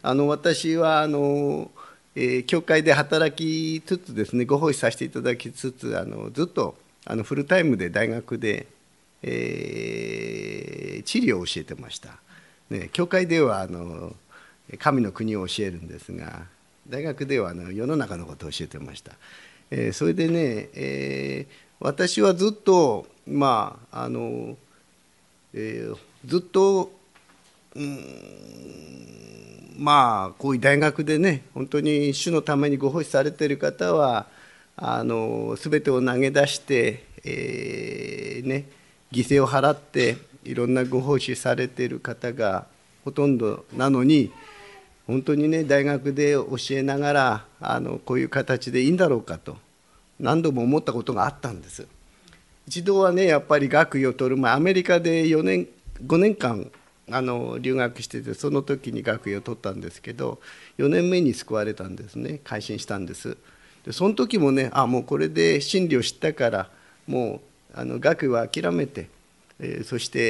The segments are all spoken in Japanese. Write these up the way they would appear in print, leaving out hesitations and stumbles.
私は教会で働きつつですね、ご奉仕させていただきつつ、ずっとフルタイムで大学で、地理を教えてました。ね、教会では神の国を教えるんですが、大学では世の中のことを教えてました。それでね、私はずっと、ずっと、こういう大学でね、本当に主のためにご奉仕されている方は、すべてを投げ出して、犠牲を払って、いろんなご奉仕されている方がほとんどなのに、本当にね、大学で教えながら、こういう形でいいんだろうかと、何度も思ったことがあったんです。一度はね、やっぱり学位を取る前、アメリカで5年間留学してて、その時に学位を取ったんですけど、4年目に救われたんですね、改心したんです。でその時もね、もうこれで真理を知ったから、もう学位は諦めて、そして、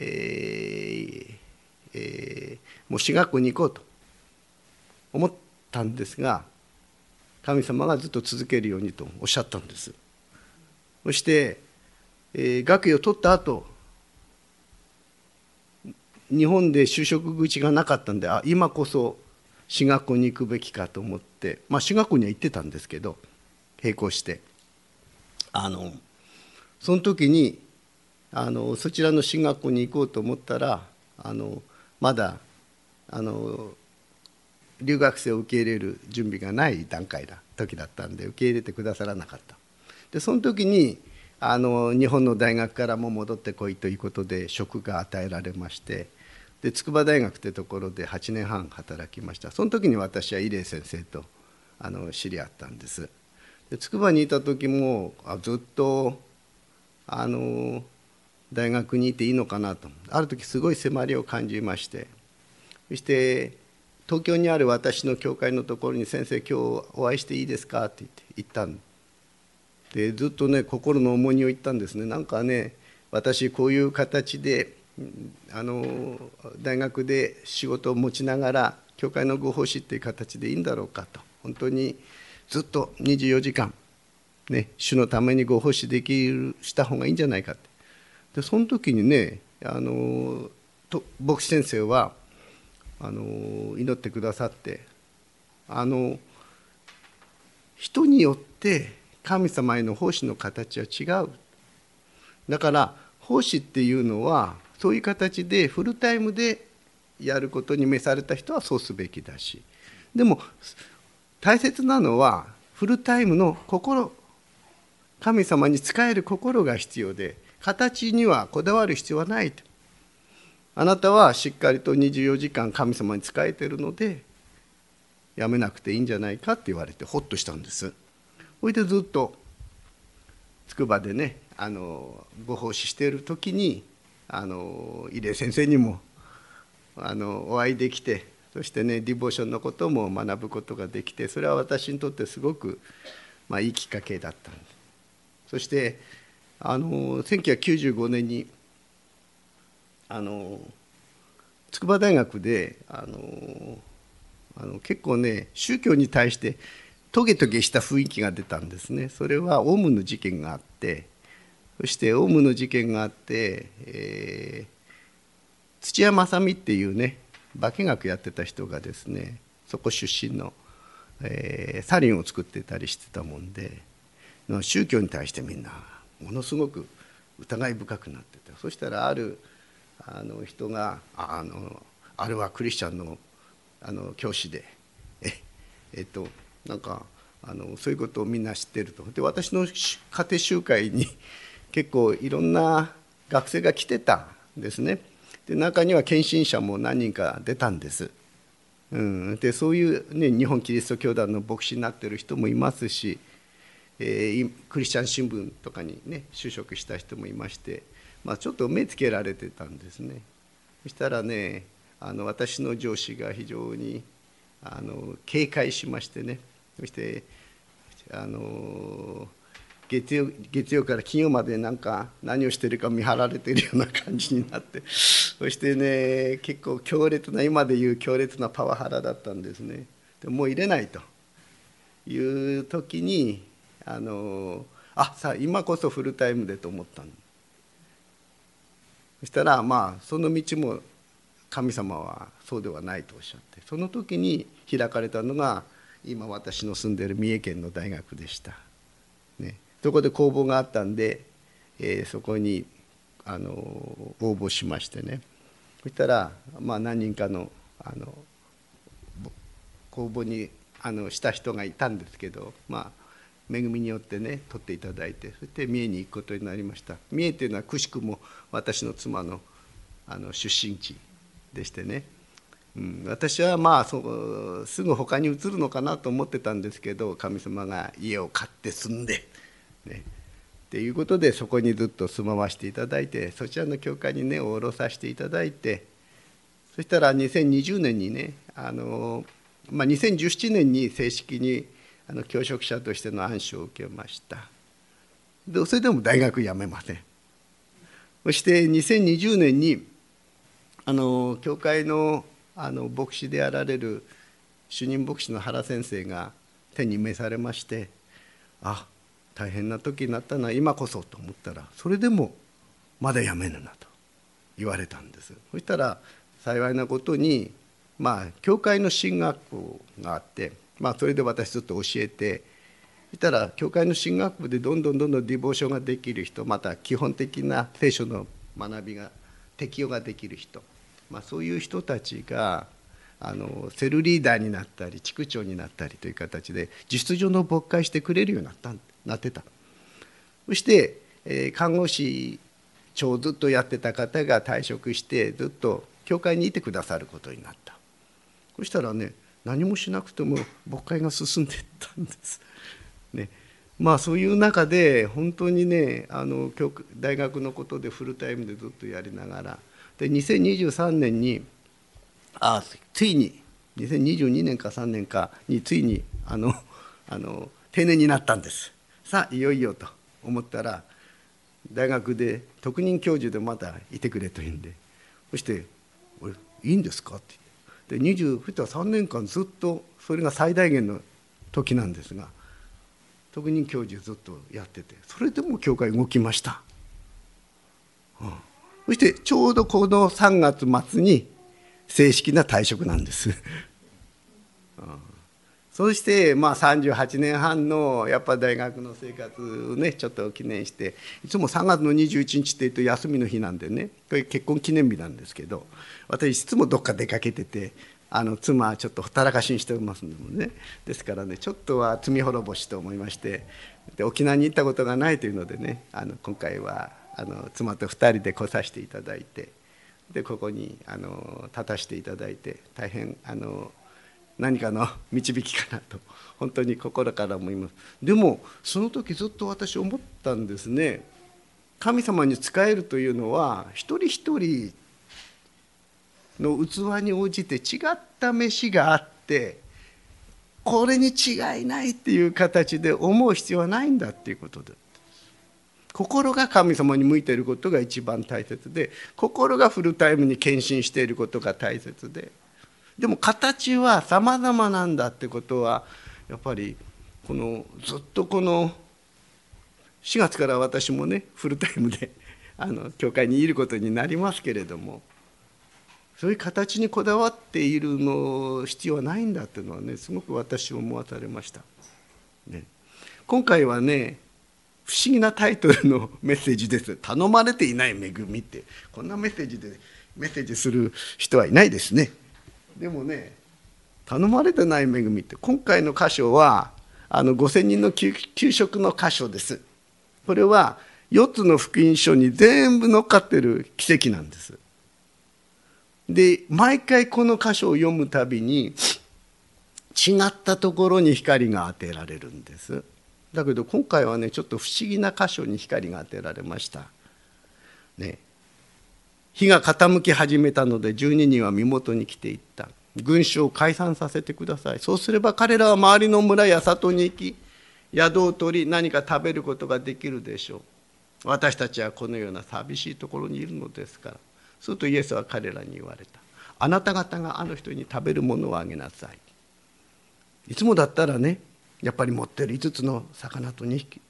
もう私学校に行こうと思ったんですが、神様がずっと続けるようにとおっしゃったんです。そして、学位を取った後、日本で就職口がなかったんで、今こそ私学校に行くべきかと思って、私学校には行ってたんですけど、並行してその時にそちらの進学校に行こうと思ったら、まだ留学生を受け入れる準備がない時だったんで、受け入れてくださらなかった。でその時に日本の大学からも戻ってこいということで職が与えられまして、で筑波大学というところで8年半働きました。その時に私は伊礼先生と知り合ったんです。で筑波にいた時もずっと大学にいていいのかなと、ある時すごい迫りを感じまして、そして東京にある私の教会のところに「先生、今日お会いしていいですか?」って言ったんで、ずっとね心の重荷を言ったんですね。なんかね、私こういう形で大学で仕事を持ちながら教会のご奉仕っていう形でいいんだろうかと、本当にずっと24時間ね、主のためにご奉仕した方がいいんじゃないかって。でその時にね、牧師先生は祈ってくださって、人によって神様への奉仕の形は違う。だから奉仕っていうのはそういう形でフルタイムでやることに召された人はそうすべきだし、でも大切なのはフルタイムの心、神様に仕える心が必要で、形にはこだわる必要はないと。あなたはしっかりと24時間神様に仕えているのでやめなくていいんじゃないかって言われてホッとしたんです。それでずっと筑波でねご奉仕している時に伊礼先生にもお会いできて、そしてねディボーションのことも学ぶことができて、それは私にとってすごくいいきっかけだったんです。そして1995年に筑波大学で結構ね宗教に対してトゲトゲした雰囲気が出たんですね。それはオウムの事件があって、そしてオウムの事件があって、土屋正美っていうね化学やってた人がですね、そこ出身の、サリンを作ってたりしてたもんで、宗教に対してみんなものすごく疑い深くなってた。そしたらある人があれはクリスチャンの教師でなんかそういうことをみんな知ってると。で私の家庭集会に結構いろんな学生が来てたんですね。で中には献身者も何人か出たんです。でそういう、ね、日本キリスト教団の牧師になってる人もいますし、クリスチャン新聞とかにね就職した人もいまして、ちょっと目つけられてたんですね。そしたらね私の上司が非常に警戒しましてね、そして月曜から金曜までなんか何をしてるか見張られているような感じになって、そしてね、結構強烈な、今でいう強烈なパワハラだったんですね。でもう入れないという時にさあ今こそフルタイムでと思ったの。そしたらその道も神様はそうではないとおっしゃって、その時に開かれたのが今私の住んでいる三重県の大学でした、ね。そこで公募があったんで、そこに応募しましてね。そしたら何人かの公募にした人がいたんですけど、恵みによってね取っていただいて、そして三重に行くことになりました。三重というのはくしくも私の妻の出身地でしてね、私はすぐ他に移るのかなと思ってたんですけど、神様が家を買って住んで、ね、っていうことでそこにずっと住まわせていただいて、そちらの教会にねおろさせていただいて、そしたら2020年にね2017年に正式に教職者としての暗唱を受けました。でそれでも大学辞めません。そして2020年に教会の牧師であられる主任牧師の原先生が天に召されまして、大変な時になったな、今こそと思ったら、それでもまだ辞めぬなと言われたんです。そしたら幸いなことに教会の神学校があって、それで私ずっと教えて、そしたら教会の神学部でどんどんディボーションができる人、また基本的な聖書の学びが適用ができる人、そういう人たちがセルリーダーになったり地区長になったりという形で実情の牧会してくれるようになってた。そして、看護師長をずっとやってた方が退職してずっと教会にいてくださることになった。そしたらね、何もしなくても牧会が進んでいったんです、ね。そういう中で本当にね大学のことでフルタイムでずっとやりながら、で2023年についに2022年か3年かについに定年になったんです。さあいよいよと思ったら、大学で特任教授でまたいてくれというんで、そして「俺いいんですか?」って言って、そしたら3年間ずっとそれが最大限の時なんですが、特任教授ずっとやってて、それでも教会動きました、そしてちょうどこの3月末に正式な退職なんですそして38年半のやっぱ大学の生活をねちょっと記念して、いつも3月の21日っていうと休みの日なんでね、これ結婚記念日なんですけど、私いつもどっか出かけてて、妻はちょっとほったらかしにしてますのでね、ですからねちょっとは罪滅ぼしと思いまして、で沖縄に行ったことがないというのでね、今回は妻と2人で来させていただいて、でここに立たせていただいて、大変何かの導きかなと本当に心から思います。でもその時ずっと私思ったんですね。神様に仕えるというのは一人一人の器に応じて違った飯があって、これに違いないっていう形で思う必要はないんだっていうことで、心が神様に向いていることが一番大切で、心がフルタイムに献身していることが大切で、でも形は様々なんだってことは、やっぱりずっとこの4月から私もねフルタイムで教会にいることになりますけれども、そういう形にこだわっているの必要はないんだっていうのはね、すごく私は思わされました、ね。今回はね不思議なタイトルのメッセージです。頼まれていない恵みって、こんなメッセージでメッセージする人はいないですね。でもね、頼まれてない恵みって、今回の箇所は5000人の給食の箇所です。これは4つの福音書に全部乗っかってる奇跡なんです。で毎回この箇所を読むたびに違ったところに光が当てられるんです。だけど今回はねちょっと不思議な箇所に光が当てられました、ね。日が傾き始めたので12人は身元に来ていった。群衆を解散させてください。そうすれば彼らは周りの村や里に行き、 宿を取り何か食べることができるでしょう。私たちはこのような寂しいところにいるのですから。するとイエスは彼らに言われた。あなた方があの人に食べるものをあげなさい。いつもだったらね、やっぱり持ってる5つの魚と2匹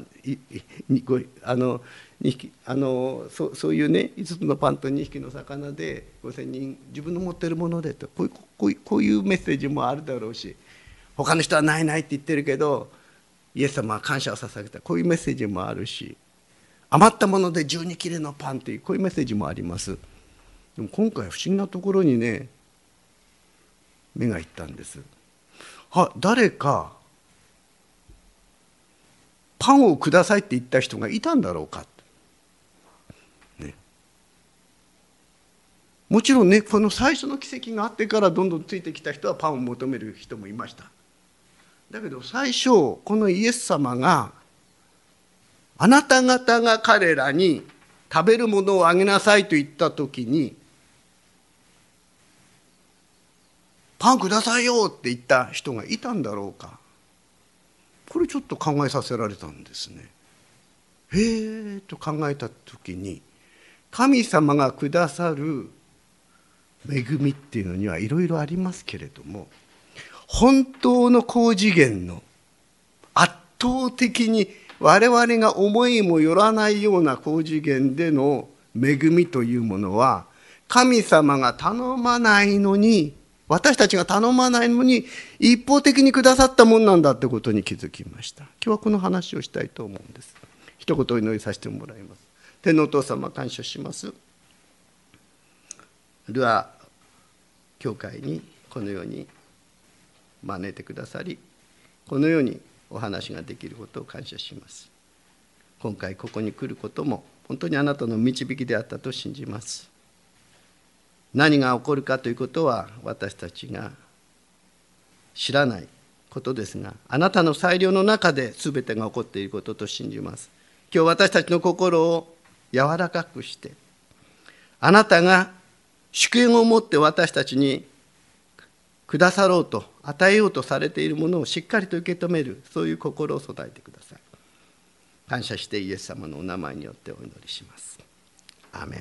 そういうね5つのパンと2匹の魚で5,000人自分の持ってるものでとこういうメッセージもあるだろうし、他の人はないないって言ってるけどイエス様は感謝を捧げたこういうメッセージもあるし、余ったもので12切れのパンというこういうメッセージもあります。でも今回不思議なところにね目がいったんです。誰かパンをくださいって言った人がいたんだろうか、ね、もちろんねこの最初の奇跡があってからどんどんついてきた人はパンを求める人もいました。だけど最初このイエス様があなた方が彼らに食べるものをあげなさいと言った時にパンくださいよって言った人がいたんだろうか、これちょっと考えさせられたんですね。へえと考えた時に神様がくださる恵みっていうのにはいろいろありますけれども、本当の高次元の圧倒的に我々が思いもよらないような高次元での恵みというものは神様が頼まないのに、私たちが頼まないのに一方的にくださったもんなんだってことに気づきました。今日はこの話をしたいと思うんです。一言お祈りさせてもらいます。天のお父様感謝します。ルア教会にこのように招いてくださり、このようにお話ができることを感謝します。今回ここに来ることも本当にあなたの導きであったと信じます。何が起こるかということは私たちが知らないことですが、あなたの裁量の中で全てが起こっていることと信じます。今日私たちの心を柔らかくして、あなたが主権を持って私たちにくださろうと与えようとされているものをしっかりと受け止める、そういう心を備えてください。感謝してイエス様のお名前によってお祈りします。アーメン。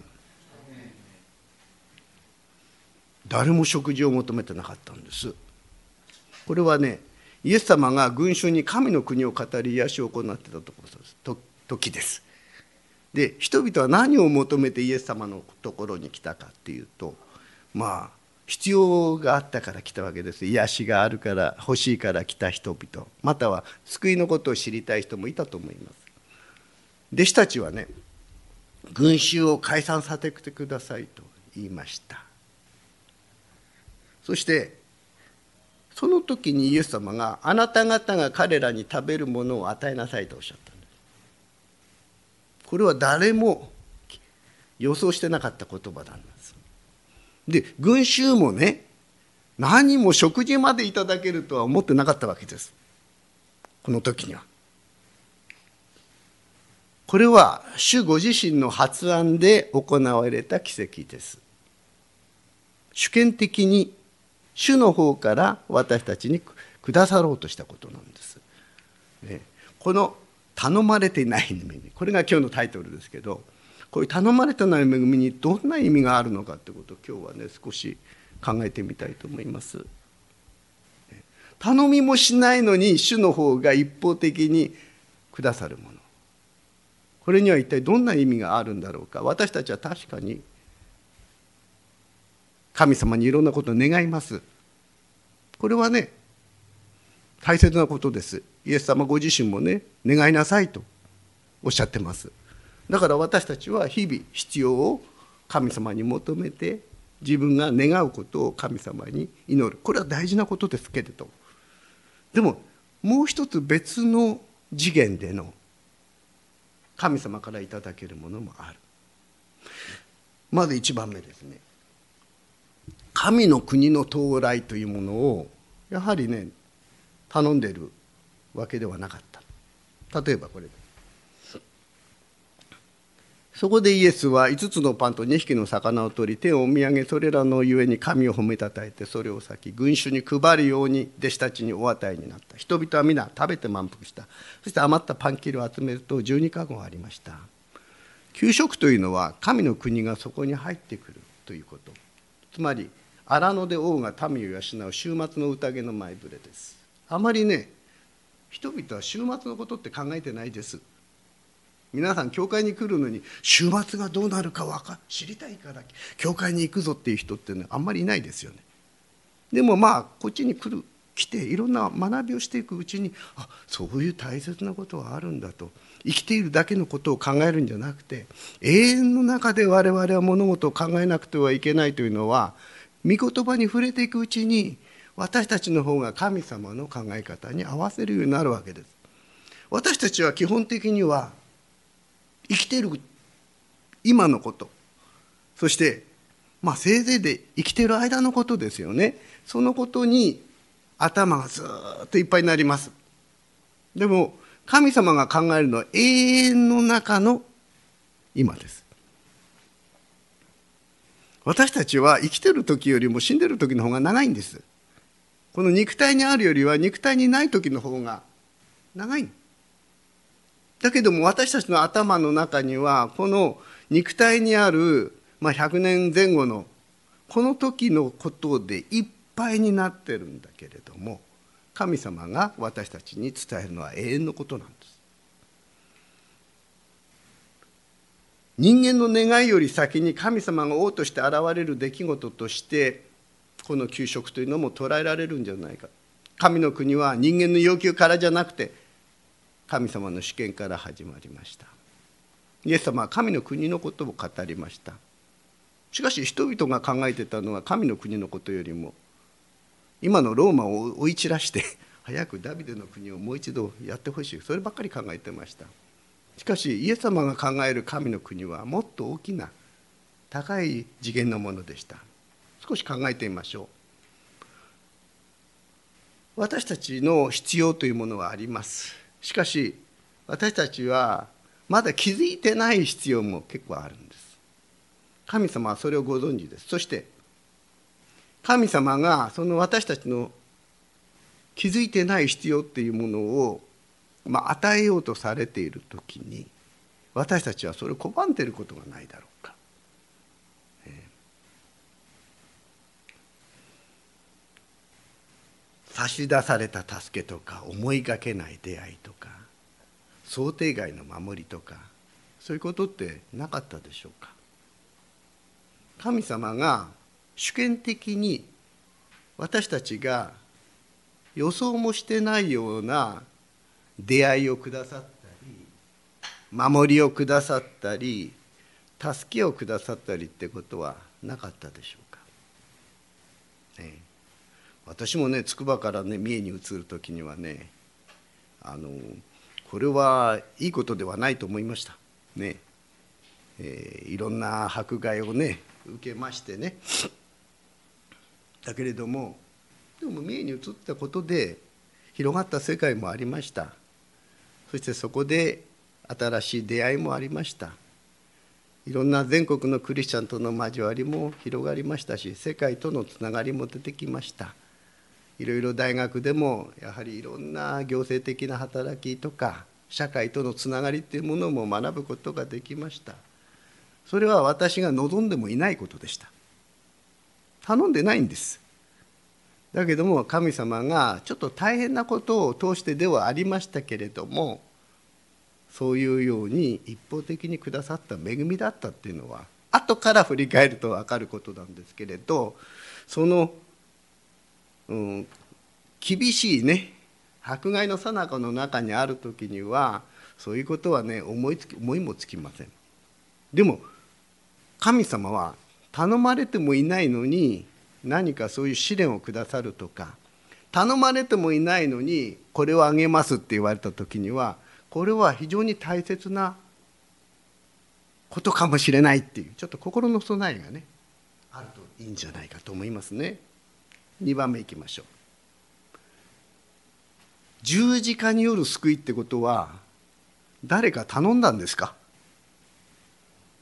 誰も食事を求めてなかったんです。これはね、イエス様が群衆に神の国を語り癒しを行っていた時です。で、人々は何を求めてイエス様のところに来たかっていうと、必要があったから来たわけです。癒しがあるから欲しいから来た人々、または救いのことを知りたい人もいたと思います。弟子たちはね、群衆を解散させてくださいと言いました。そしてその時にイエス様があなた方が彼らに食べるものを与えなさいとおっしゃったんです。これは誰も予想してなかった言葉なんです。で、群衆もね、何も食事までいただけるとは思ってなかったわけです。この時には。これは主ご自身の発案で行われた奇跡です。主権的に主の方から私たちにくださろうとしたことなんです。この頼まれていない恵み、これが今日のタイトルですけど、こういう頼まれてない恵みにどんな意味があるのかということを今日はね少し考えてみたいと思います。頼みもしないのに主の方が一方的にくださるもの、これには一体どんな意味があるんだろうか。私たちは確かに神様にいろんなことを願います。これはね大切なことです。イエス様ご自身もね願いなさいとおっしゃってます。だから私たちは日々必要を神様に求めて自分が願うことを神様に祈る、これは大事なことですけれど、でももう一つ別の次元での神様からいただけるものもある。まず1番目ですね、神の国の到来というものをやはりね頼んでいるわけではなかった。例えばこれ、 そこでイエスは5つのパンと2匹の魚を取り、手を見上げ、それらのゆえに神を褒めたたえて、それを裂き群衆に配るように弟子たちにお与えになった。人々は皆食べて満腹した。そして余ったパン切りを集めると12かごありました。給食というのは神の国がそこに入ってくるということ。つまり荒野で王が民を養う週末の宴の前触れです。あまりね、人々は週末のことって考えてないです。皆さん教会に来るのに週末がどうなるか知りたいから教会に行くぞっていう人ってね、あんまりいないですよね。でもこっちに来ていろんな学びをしていくうちに、そういう大切なことがあるんだと、生きているだけのことを考えるんじゃなくて、永遠の中で我々は物事を考えなくてはいけないというのは、御言葉に触れていくうちに私たちの方が神様の考え方に合わせるようになるわけです。私たちは基本的には生きている今のこと、そしてせいぜいで生きている間のことですよね。そのことに頭がずっといっぱいになります。でも神様が考えるのは永遠の中の今です。私たちは生きている時よりも死んでいる時の方が長いんです。この肉体にあるよりは肉体にない時の方が長い。だけども私たちの頭の中にはこの肉体にある100年前後のこの時のことでいっぱいになってるんだけれども、神様が私たちに伝えるのは永遠のことなんです。人間の願いより先に神様が王として現れる出来事としてこの給食というのも捉えられるんじゃないか。神の国は人間の要求からじゃなくて神様の主権から始まりました。イエス様は神の国のことを語りました。しかし人々が考えていたのは神の国のことよりも今のローマを追い散らして早くダビデの国をもう一度やってほしい、そればっかり考えてました。しかしイエス様が考える神の国はもっと大きな高い次元のものでした。少し考えてみましょう。私たちの必要というものはあります。しかし私たちはまだ気づいてない必要も結構あるんです。神様はそれをご存知です。そして神様がその私たちの気づいてない必要っていうものを与えようとされているときに私たちはそれを拒んでいることがないだろうか。差し出された助けとか思いがけない出会いとか想定外の守りとか、そういうことってなかったでしょうか。神様が主権的に私たちが予想もしてないような出会いをくださったり守りをくださったり助けをくださったりってことはなかったでしょうか。私もね、筑波からね三重に移る時にはね、これはいいことではないと思いましたね。いろんな迫害をね受けましてね。だけれどもでも三重に移ったことで広がった世界もありました。そしてそこで新しい出会いもありました。いろんな全国のクリスチャンとの交わりも広がりましたし、世界とのつながりも出てきました。いろいろ大学でもやはりいろんな行政的な働きとか社会とのつながりというものも学ぶことができました。それは私が望んでもいないことでした。頼んでないんです。だけども神様がちょっと大変なことを通してではありましたけれども、そういうように一方的にくださった恵みだったっていうのは後から振り返ると分かることなんですけれど、その厳しいね迫害の最中の中にある時にはそういうことはね思いもつきません。でも神様は頼まれてもいないのに何かそういう試練をくださるとか、頼まれてもいないのにこれをあげますって言われた時にはこれは非常に大切なことかもしれないっていうちょっと心の備えがねあるといいんじゃないかと思いますね。2番目いきましょう。十字架による救いってことは誰か頼んだんですか？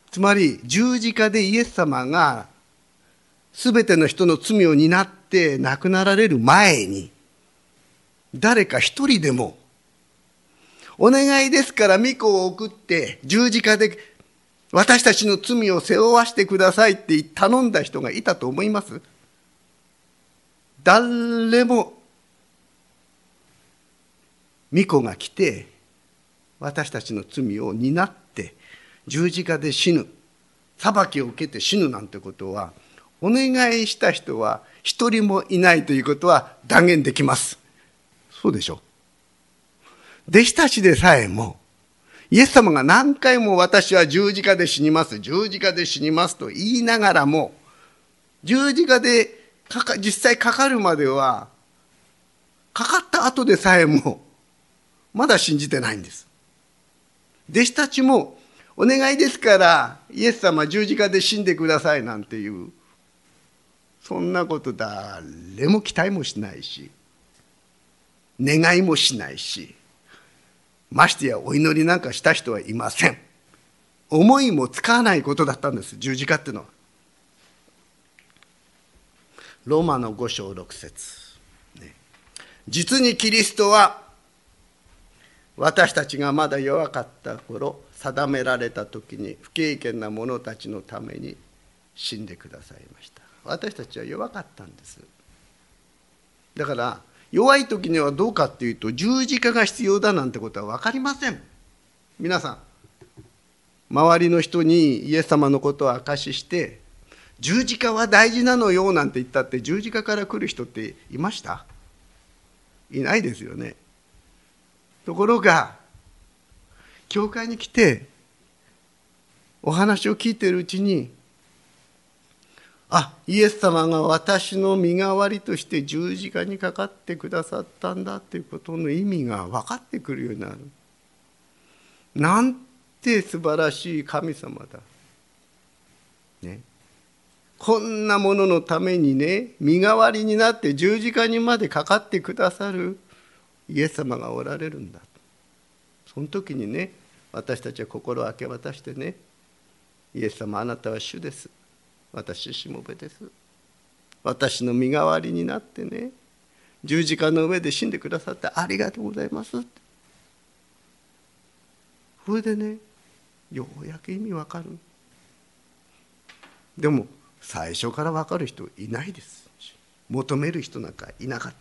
つまり十字架でイエス様がすべての人の罪を担って亡くなられる前に、誰か一人でもお願いですから御子を送って十字架で私たちの罪を背負わしてくださいって頼んだ人がいたと思います？誰も。御子が来て私たちの罪を担って十字架で死ぬ、裁きを受けて死ぬなんてことは、お願いした人は一人もいないということは断言できます。そうでしょう。弟子たちでさえもイエス様が何回も私は十字架で死にます、十字架で死にますと言いながらも、十字架で実際かかるまでは、かかった後でさえもまだ信じてないんです。弟子たちもお願いですからイエス様十字架で死んでくださいなんていう、そんなこと誰も期待もしないし、願いもしないし、ましてやお祈りなんかした人はいません。思いもつかないことだったんです、十字架っていうのは。ローマの5章6節、実にキリストは私たちがまだ弱かった頃、定められた時に不敬虔な者たちのために死んでくださいました。私たちは弱かったんです。だから弱い時にはどうかっていうと、十字架が必要だなんてことは分かりません。皆さん、周りの人にイエス様のことを証しして十字架は大事なのよなんて言ったって十字架から来る人っていました？いないですよね。ところが教会に来てお話を聞いているうちに、イエス様が私の身代わりとして十字架にかかってくださったんだということの意味が分かってくるようになる。なんて素晴らしい神様だ、ね、こんなもののためにね、身代わりになって十字架にまでかかってくださるイエス様がおられるんだ。その時にね、私たちは心を明け渡してね、イエス様あなたは主です、私しもべです、私の身代わりになってね、十字架の上で死んでくださってありがとうございますって。それでね、ようやく意味わかる。でも最初からわかる人いないです。求める人なんかいなかった。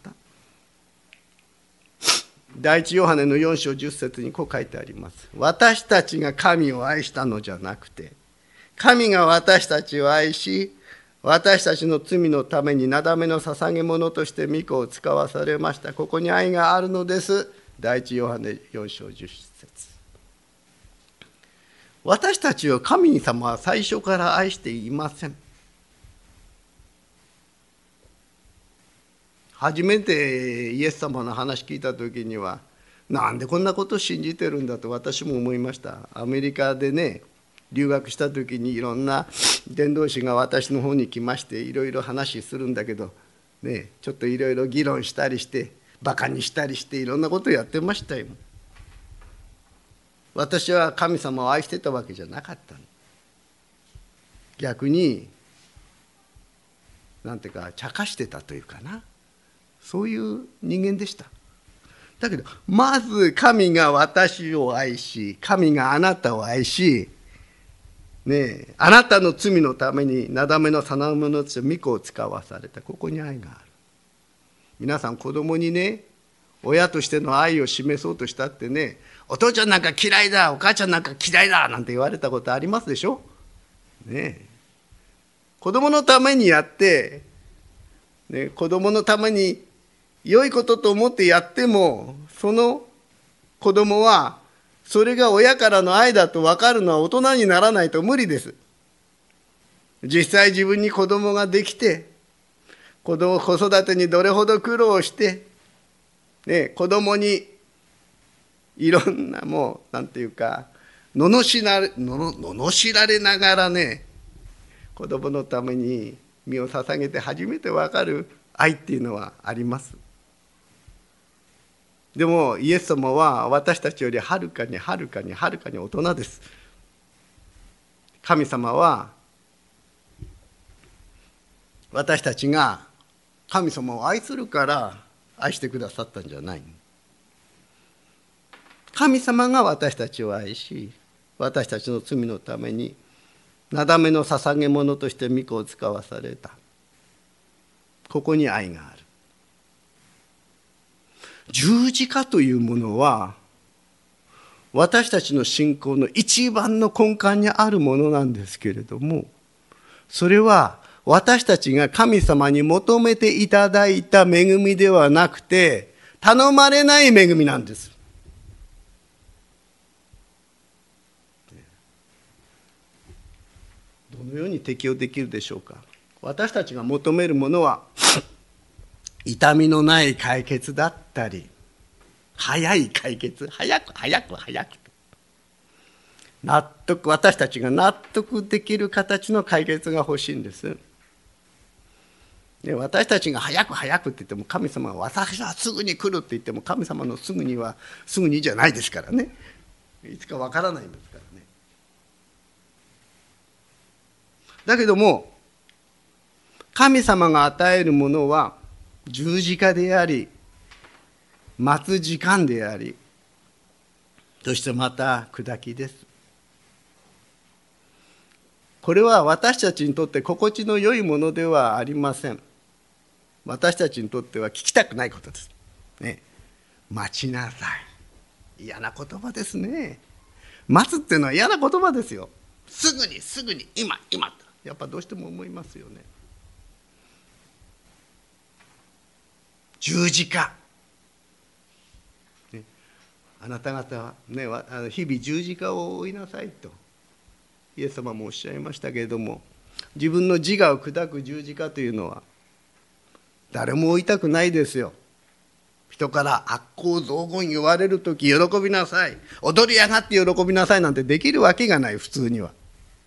第一ヨハネの4章10節にこう書いてあります。私たちが神を愛したのじゃなくて、神が私たちを愛し、私たちの罪のためになだめの捧げ物として御子を使わされました。ここに愛があるのです。第一ヨハネ4章10節。私たちを神様は最初から愛していません。初めてイエス様の話聞いた時には、なんでこんなことを信じてるんだと私も思いました。アメリカでね、留学した時にいろんな伝道師が私の方に来まして、いろいろ話するんだけど、ね、ちょっといろいろ議論したりしてバカにしたりしていろんなことをやってましたよ。私は神様を愛してたわけじゃなかったの。逆になんていうか茶化してたというかな、そういう人間でした。だけどまず神が私を愛し、神があなたを愛し、あなたの罪のためになだめの捧げ物として御子を使わされた。ここに愛がある。皆さん、子供にね、親としての愛を示そうとしたってね、お父ちゃんなんか嫌いだ、お母ちゃんなんか嫌いだなんて言われたことありますでしょ。子供のためにやって、子供のために良いことと思ってやっても、その子供はそれが親からの愛だと分かるのは大人にならないと無理です。実際自分に子供ができて、子育てにどれほど苦労して、子供にいろんななんていうか罵られながらね、子供のために身を捧げて初めて分かる愛っていうのはあります。でもイエス様は私たちよりはるかに大人です。 神様は私たちが神様を愛するから愛してくださったんじゃない。神様が私たちを愛し、私たちの罪のためになだめの捧げ物として御子を使わされた。ここに愛がある。十字架というものは私たちの信仰の一番の根幹にあるものなんですけれども、それは私たちが神様に求めていただいた恵みではなくて、頼まれない恵みなんです。どのように適用できるでしょうか。私たちが求めるものは痛みのない解決だったり、早い解決、早く私たちが納得できる形の解決が欲しいんです。で、私たちが早くって言っても、神様は私はすぐに来るって言っても、神様のすぐにはすぐにじゃないですからね。いつかわからないんですからね。だけども神様が与えるものは十字架であり、待つ時間であり、そしてまた砕きです。これは私たちにとって心地の良いものではありません。私たちにとっては聞きたくないことです。ね、待ちなさい。嫌な言葉ですね。待つっていうのは嫌な言葉ですよ。すぐに、今と。やっぱどうしても思いますよね。十字架。ね、あなた方は、ね、日々十字架を追いなさいと。イエス様もおっしゃいましたけれども、自分の自我を砕く十字架というのは誰も追いたくないですよ。人から悪行雑言言われるとき喜びなさい、踊り上がって喜びなさいなんてできるわけがない、普通には。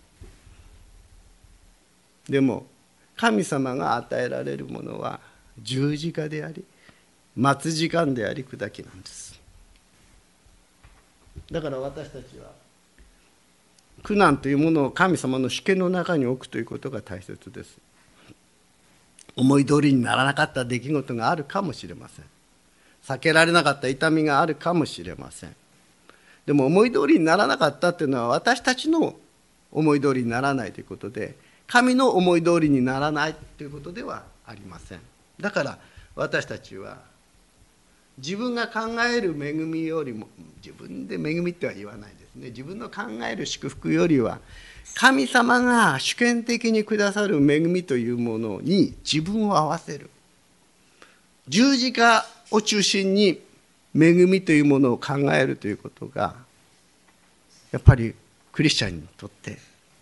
でも神様が与えられるものは十字架であり、待つ時間であり、砕きなんです。だから私たちは苦難というものを神様の主権の中に置くということが大切です。思い通りにならなかった出来事があるかもしれません。避けられなかった痛みがあるかもしれません。でも思い通りにならなかったというのは私たちの思い通りにならないということで、神の思い通りにならないということではありません。だから私たちは自分が考える恵みよりも、自分で恵みっては言わないですね。自分の考える祝福よりは神様が主権的にくださる恵みというものに自分を合わせる。十字架を中心に恵みというものを考えるということが、やっぱりクリスチャンにとって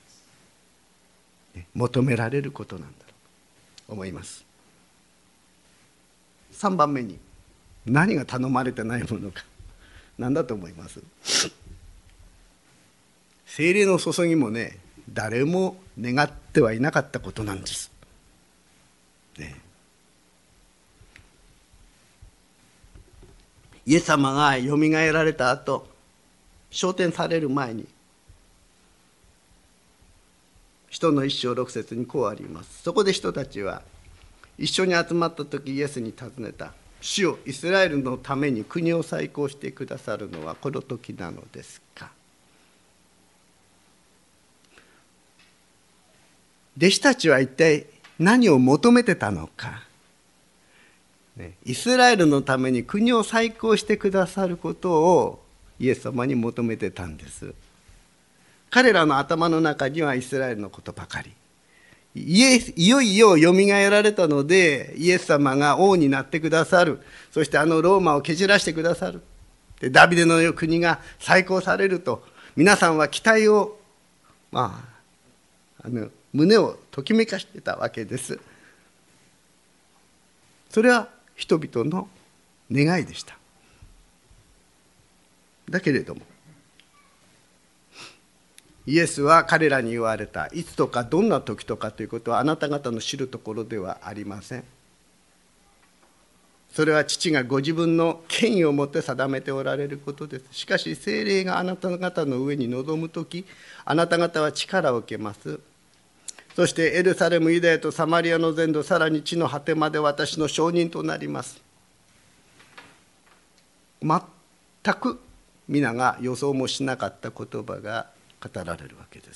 求められることなんだと思います。3番目に何が頼まれてないものか、何だと思います？聖霊の注ぎもね、誰も願ってはいなかったことなんです、ね、イエス様がよみがえられた後、昇天される前に、使徒の一章6節にこうあります。そこで人たちは一緒に集まった時、イエスに尋ねた。主よ、イスラエルのために国を再興してくださるのはこの時なのですか。弟子たちは一体何を求めてたのか。イスラエルのために国を再興してくださることをイエス様に求めてたんです。彼らの頭の中にはイスラエルのことばかり。いよいよよみがえられたので、イエス様が王になってくださる。そしてローマを蹴散らしてくださる。で、ダビデの国が再興されると、皆さんは期待を、胸をときめかしてたわけです。それは人々の願いでした。だけれども、イエスは彼らに言われた。いつとかどんな時とかということはあなた方の知るところではありません。 それは父がご自分の権威をもって定めておられることです。しかし聖霊があなた方の上に臨むとき、あなた方は力を受けます。そしてエルサレム、ユダヤとサマリアの全土、さらに地の果てまで私の証人となります。全く皆が予想もしなかった言葉が語られるわけです。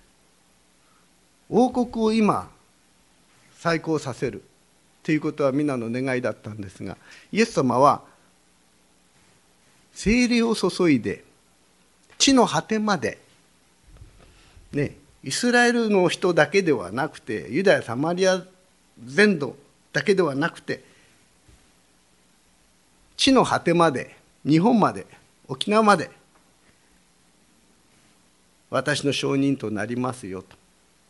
王国を今再興させるということは皆の願いだったんですが、イエス様は聖霊を注いで地の果てまで、ね、イスラエルの人だけではなくて、ユダヤサマリア全土だけではなくて、地の果てまで、日本まで、沖縄まで私の証人となりますよと。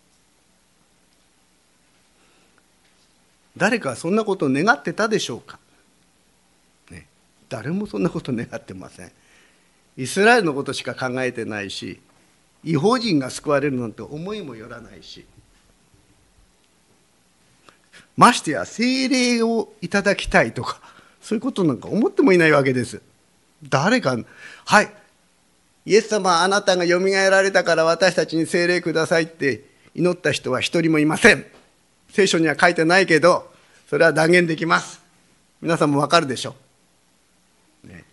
誰かそんなことを願ってたでしょうか、ね、誰もそんなこと願ってません。イスラエルのことしか考えてないし、異邦人が救われるなんて思いもよらないし、ましてや聖霊をいただきたいとか、そういうことなんか思ってもいないわけです。誰か、はい、イエス様あなたがよみがえられたから私たちに聖霊くださいって祈った人は一人もいません。聖書には書いてないけど、それは断言できます。皆さんもわかるでしょう、ね、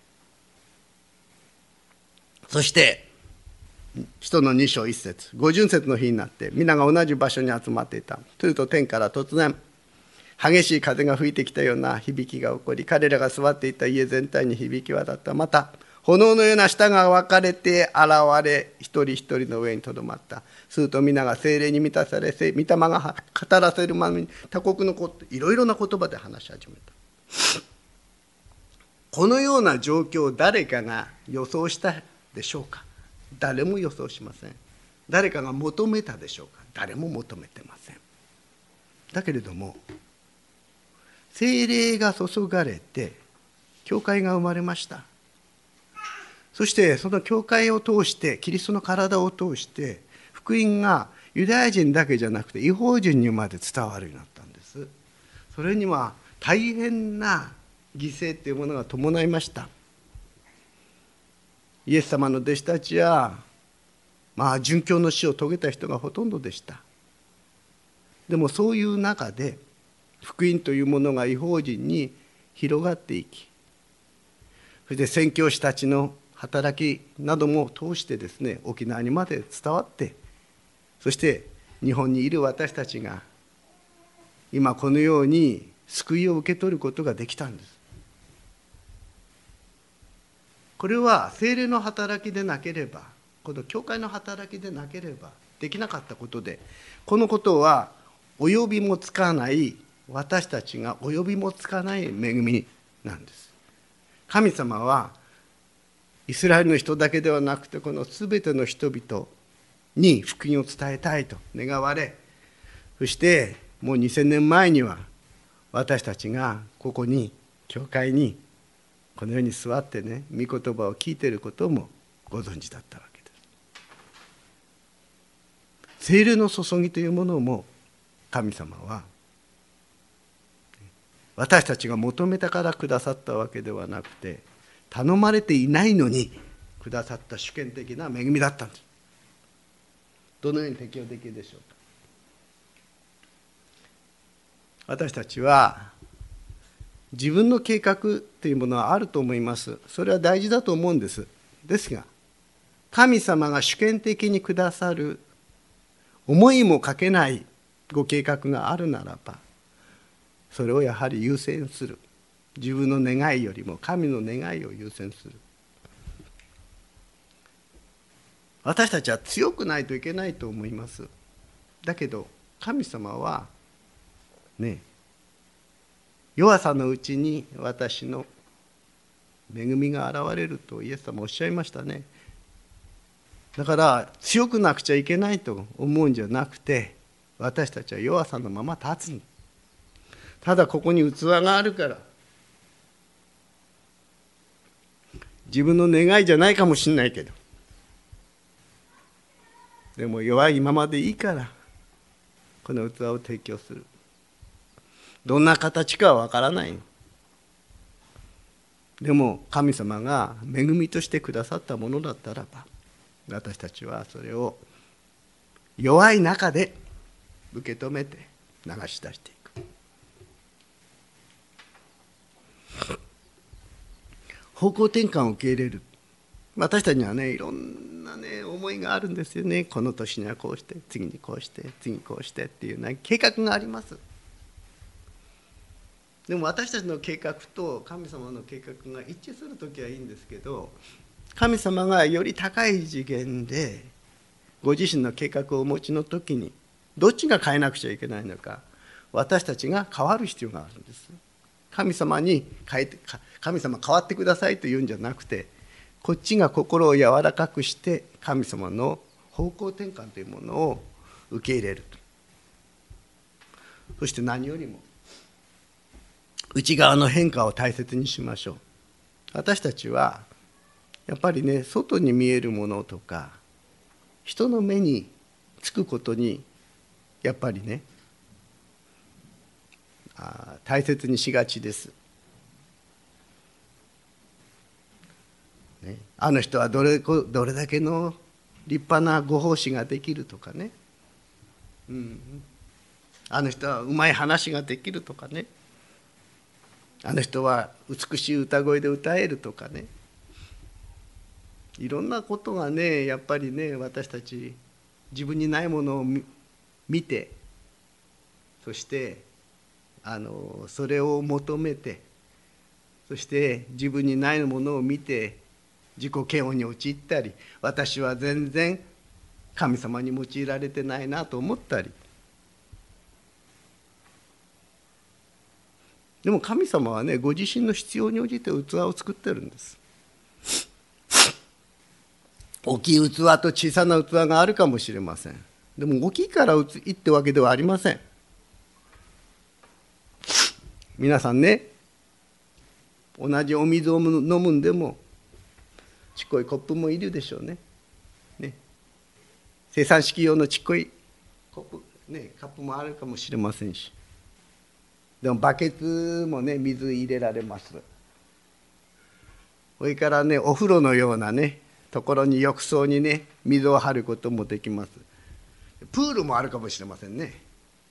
そして使徒の2章1節、五巡節の日になって皆が同じ場所に集まっていた。すると天から突然激しい風が吹いてきたような響きが起こり、彼らが座っていた家全体に響き渡った。また炎のような舌が分かれて現れ、一人一人の上にとどまった。すると皆が聖霊に満たされ、御霊が語らせるままに他国のこと、いろいろな言葉で話し始めた。このような状況を誰かが予想したでしょうか。誰も予想しません。誰かが求めたでしょうか。誰も求めてません。だけれども聖霊が注がれて教会が生まれました。そしてその教会を通して、キリストの体を通して福音がユダヤ人だけじゃなくて異邦人にまで伝わるようになったんです。それには大変な犠牲というものが伴いました。イエス様の弟子たちは殉教の死を遂げた人がほとんどでした。でもそういう中で福音というものが異邦人に広がっていき、そして宣教師たちの働きなども通してですね、沖縄にまで伝わって、そして日本にいる私たちが今このように救いを受け取ることができたんです。これは聖霊の働きでなければ、この教会の働きでなければできなかったことで、このことは及びもつかない、私たちが及びもつかない恵みなんです。神様はイスラエルの人だけではなくて、このすべての人々に福音を伝えたいと願われ、そしてもう2000年前には私たちがここに教会にこのように座ってね、御言葉を聞いていることもご存知だったわけです。聖霊の注ぎというものも神様は私たちが求めたからくださったわけではなくて、頼まれていないのにくださった主権的な恵みだったんです。どのように適用できるでしょうか。私たちは自分の計画というものはあると思います。それは大事だと思うんです。ですが、神様が主権的にくださる思いもかけないご計画があるならば、それをやはり優先する。自分の願いよりも神の願いを優先する。私たちは強くないといけないと思います。だけど神様はね、弱さのうちに私の恵みが現れるとイエス様おっしゃいましたね。だから強くなくちゃいけないと思うんじゃなくて、私たちは弱さのまま立つ。ただここに器があるから、自分の願いじゃないかもしれないけど、でも弱いままでいいからこの器を提供する。どんな形かはわからない。 でも神様が恵みとしてくださったものだったらば、私たちはそれを弱い中で受け止めて流し出していく。方向転換を受け入れる。私たちにはね、いろんなね思いがあるんですよね。この年にはこうして、次にこうして、次にこうしてっていうね計画があります。でも私たちの計画と神様の計画が一致するときはいいんですけど、神様がより高い次元でご自身の計画をお持ちのときに、どっちが変えなくちゃいけないのか、私たちが変わる必要があるんです。神様に神様変わってくださいと言うんじゃなくて、こっちが心を柔らかくして神様の方向転換というものを受け入れると。そして何よりも内側の変化を大切にしましょう。私たちはやっぱりね、外に見えるものとか人の目につくことにやっぱりね大切にしがちです、ね、あの人はどれだけの立派なご奉仕ができるとかね、あの人はうまい話ができるとかね、あの人は美しい歌声で歌えるとかね、いろんなことがねやっぱりね、私たち自分にないものを見て、そしてそれを求めて、そして自分にないものを見て自己嫌悪に陥ったり、私は全然神様に用いられてないなと思ったり。でも神様はね、ご自身の必要に応じて器を作ってるんです。大きい器と小さな器があるかもしれません。でも大きいからいいってわけではありません。皆さんね、同じお水を飲むんでもちっこいコップもいるでしょうね。生産式用のちっこいコップ、カップもあるかもしれませんし、でもバケツもね水入れられます。それからね、お風呂のようなねところに浴槽にね水を張ることもできます。プールもあるかもしれませんね。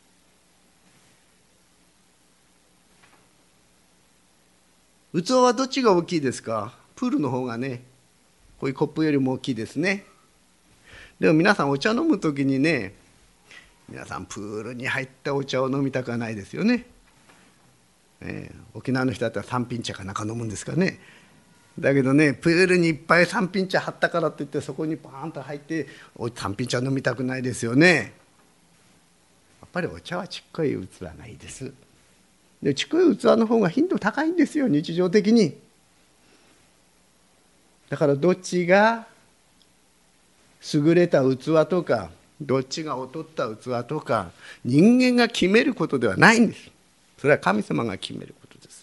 器はどっちが大きいですか？プールの方がね、こういうコップよりも大きいですね。でも皆さんお茶飲むときにね、皆さんプールに入ったお茶を飲みたくはないですよね。沖縄の人だったら三品茶かなんか飲むんですかね。だけどね、プールにいっぱい三品茶張ったからといってそこにバーンと入って三品茶飲みたくないですよね。やっぱりお茶はちっこい器がいいです。でちっこい器の方が頻度高いんですよ、日常的に。だからどっちが優れた器とか、どっちが劣った器とか、人間が決めることではないんです。それは神様が決めることです。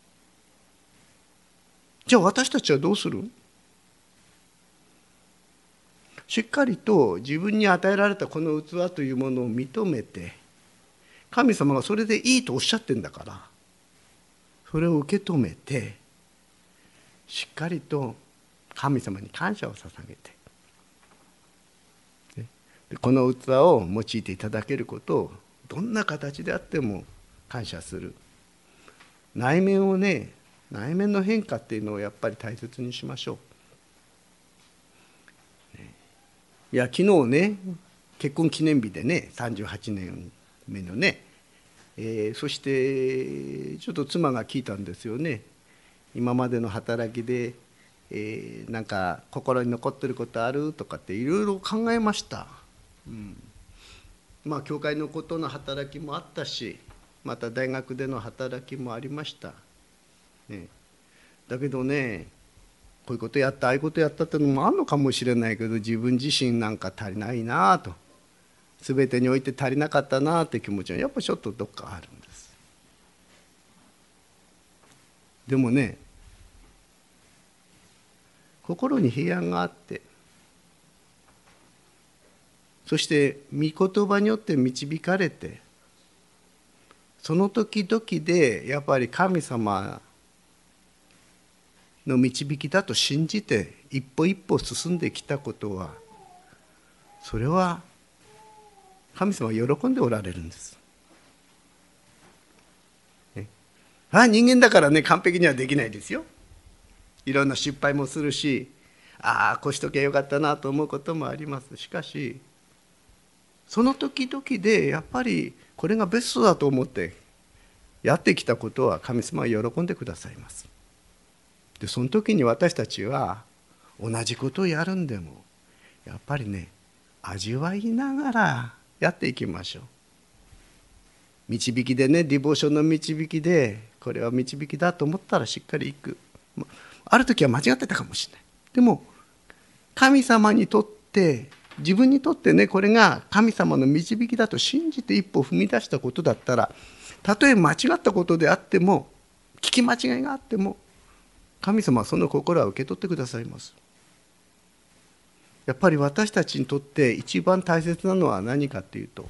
じゃあ私たちはどうする？しっかりと自分に与えられたこの器というものを認めて、神様がそれでいいとおっしゃってんだから、それを受け止めて、しっかりと神様に感謝を捧げて、この器を用いていただけることをどんな形であっても感謝する。内面をね、内面の変化っていうのをやっぱり大切にしましょう。いや昨日ね、結婚記念日でね、38年目のね、そしてちょっと妻が聞いたんですよね。今までの働きで、なんか心に残ってることあるとかっていろいろ考えました。まあ教会のことの働きもあったし、また大学での働きもありました、だけどね、こういうことやったああいうことやったっていうのもあるのかもしれないけど、自分自身なんか足りないなと、全てにおいて足りなかったなって気持ちはやっぱちょっとどっかあるんです。でもね、心に平安があって、そして御言葉によって導かれて、その時々でやっぱり神様の導きだと信じて一歩一歩進んできたことは、それは神様は喜んでおられるんです。人間だからね、完璧にはできないですよ。いろんな失敗もするし、こうしとけばよかったなと思うこともあります。しかしその時々でやっぱりこれがベストだと思ってやってきたことは神様は喜んでくださいます。でその時に私たちは同じことをやるんでもやっぱりね、味わいながらやっていきましょう。導きでね、ディボーションの導きでこれは導きだと思ったらしっかりいく。ある時は間違ってたかもしれない。でも神様にとって、自分にとってね、これが神様の導きだと信じて一歩踏み出したことだったら、たとえ間違ったことであっても、聞き間違いがあっても、神様はその心は受け取ってくださいます。やっぱり私たちにとって一番大切なのは何かというと、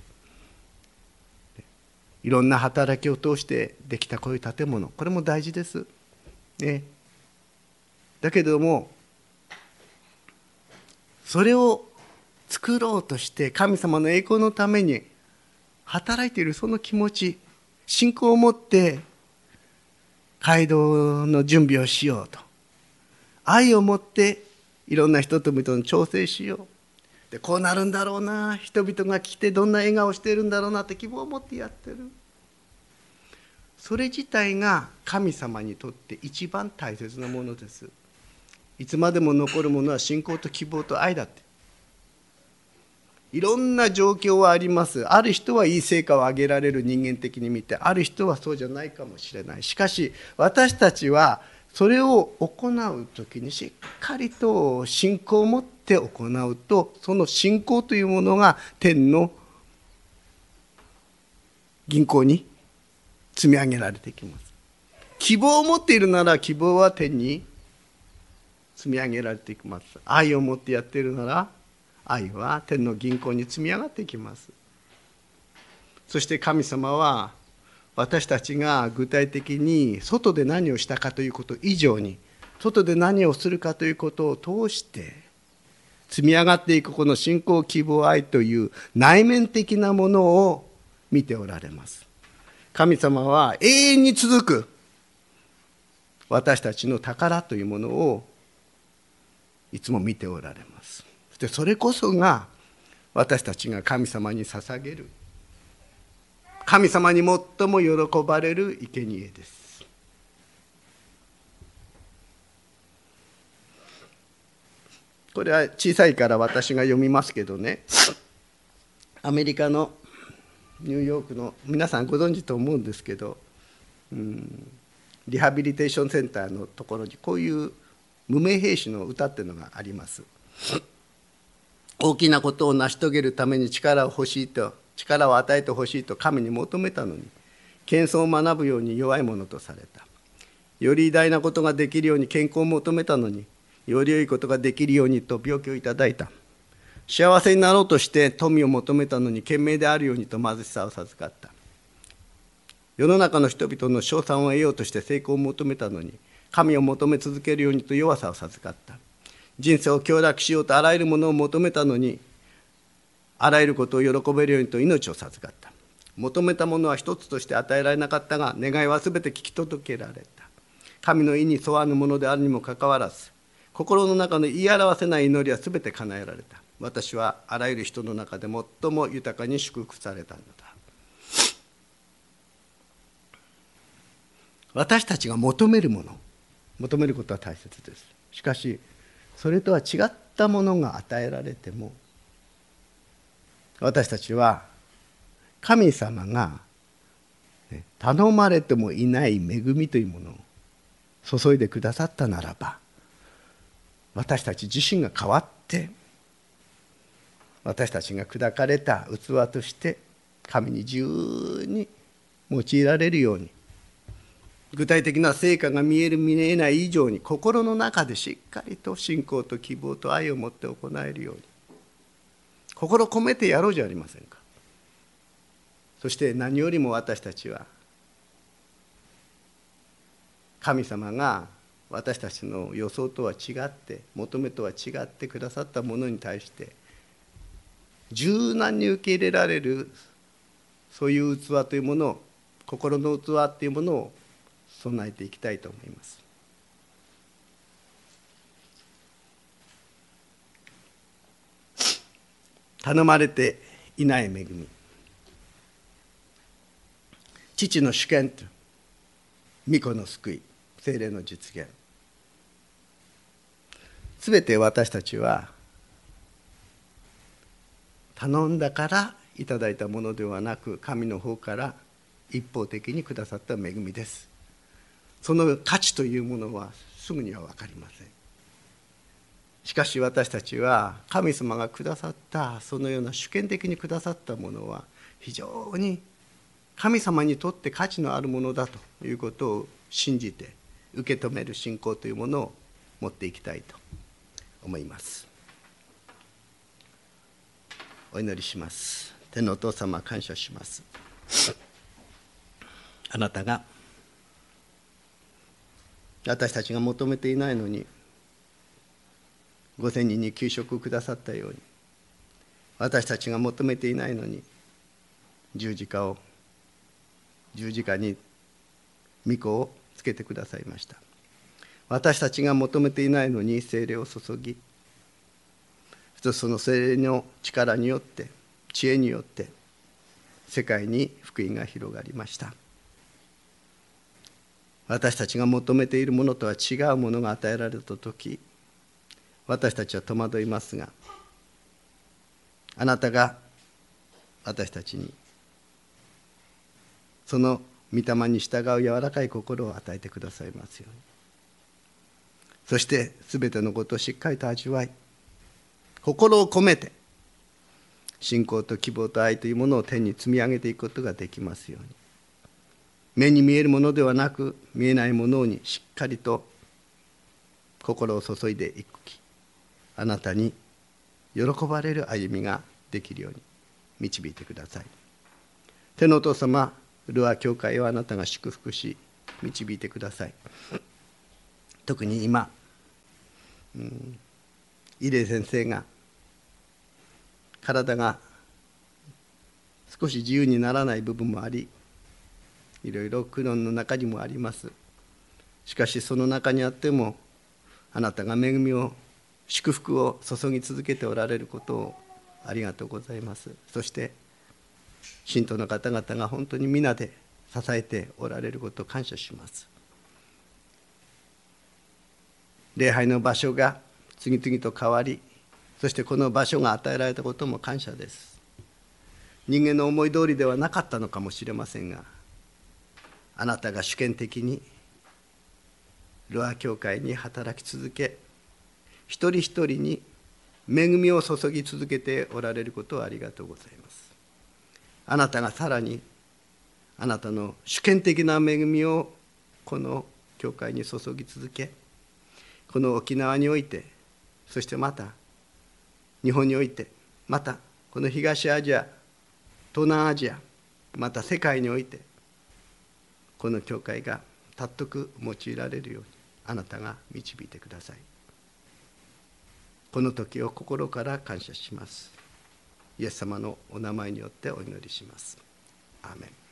いろんな働きを通してできたこういう建物、これも大事です。ね。だけれども、それを作ろうとして神様の栄光のために働いているその気持ち、信仰を持って街道の準備をしようと、愛を持っていろんな人との調整しようで、こうなるんだろうな、人々が来てどんな笑顔をしているんだろうなって希望を持ってやってる。それ自体が神様にとって一番大切なものです。いつまでも残るものは信仰と希望と愛だって。いろんな状況はあります。ある人はいい成果を上げられる、人間的に見て、ある人はそうじゃないかもしれない。しかし私たちはそれを行うときにしっかりと信仰を持って行うと、その信仰というものが天の銀行に積み上げられていきます。希望を持っているなら希望は天に積み上げられていきます。愛を持ってやっているなら愛は天の銀行に積み上がっていきます。そして神様は私たちが具体的に外で何をしたかということ以上に、外で何をするかということを通して積み上がっていくこの信仰、希望、愛という内面的なものを見ておられます。神様は永遠に続く私たちの宝というものをいつも見ておられます。そしてそれこそが私たちが神様に捧げる、神様に最も喜ばれる生贄です。これは小さいから私が読みますけどね、アメリカのニューヨークの皆さんご存知と思うんですけど、リハビリテーションセンターのところにこういう無名兵士の歌っていうのがあります。大きなことを成し遂げるために力を与えてほしいと神に求めたのに、謙遜を学ぶように弱いものとされた。より偉大なことができるように健康を求めたのに、より良いことができるようにと病気をいただいた。幸せになろうとして富を求めたのに、賢明であるようにと貧しさを授かった。世の中の人々の称賛を得ようとして成功を求めたのに、神を求め続けるようにと弱さを授かった。人生を享楽しようとあらゆるものを求めたのに、あらゆることを喜べるようにと命を授かった。求めたものは一つとして与えられなかったが、願いはすべて聞き届けられた。神の意に沿わぬものであるにもかかわらず、心の中の言い表せない祈りはすべて叶えられた。私はあらゆる人の中で最も豊かに祝福されたのだ。私たちが求めるもの、求めることは大切です。しかしそれとは違ったものが与えられても、私たちは神様が頼まれてもいない恵みというものを注いでくださったならば、私たち自身が変わって、私たちが砕かれた器として神に自由に用いられるように、具体的な成果が見える見えない以上に、心の中でしっかりと信仰と希望と愛を持って行えるように心込めてやろうじゃありませんか。そして何よりも私たちは神様が私たちの予想とは違って、求めとは違ってくださったものに対して柔軟に受け入れられる、そういう器というものを、心の器というものを備えていきたいと思います。頼まれていない恵み、父の主権と御子の救い、聖霊の実現、すべて私たちは頼んだからいただいたものではなく、神の方から一方的にくださった恵みです。その価値というものはすぐには分かりません。しかし私たちは神様がくださった、そのような主権的にくださったものは非常に神様にとって価値のあるものだということを信じて受け止める信仰というものを持っていきたいと思います。お祈りします。天のお父様、感謝します。あなたが私たちが求めていないのに5000人に給食をくださったように、私たちが求めていないのに十字架に御子をつけてくださいました。私たちが求めていないのに聖霊を注ぎ、その聖霊の力によって、知恵によって世界に福音が広がりました。私たちが求めているものとは違うものが与えられたとき、私たちは戸惑いますが、あなたが私たちにその御霊に従う柔らかい心を与えてくださいますように。そしてすべてのことをしっかりと味わい、心を込めて信仰と希望と愛というものを天に積み上げていくことができますように。目に見えるものではなく、見えないものにしっかりと心を注いでいくき、あなたに喜ばれる歩みができるように導いてください。天のお父様、ルア教会をあなたが祝福し導いてください。特に今、イレイ先生が体が少し自由にならない部分もあり、いろいろ苦悩の中にもあります。しかしその中にあっても、あなたが恵みを、祝福を注ぎ続けておられることをありがとうございます。そして信徒の方々が本当に皆で支えておられることを感謝します。礼拝の場所が次々と変わり、そしてこの場所が与えられたことも感謝です。人間の思い通りではなかったのかもしれませんが、あなたが主権的にルア教会に働き続け、一人一人に恵みを注ぎ続けておられることをありがとうございます。あなたがさらにあなたの主権的な恵みをこの教会に注ぎ続け、この沖縄において、そしてまた日本において、またこの東アジア、東南アジア、また世界において、この教会が尊く用いられるようにあなたが導いてください。この時を心から感謝します。イエス様のお名前によってお祈りします。アーメン。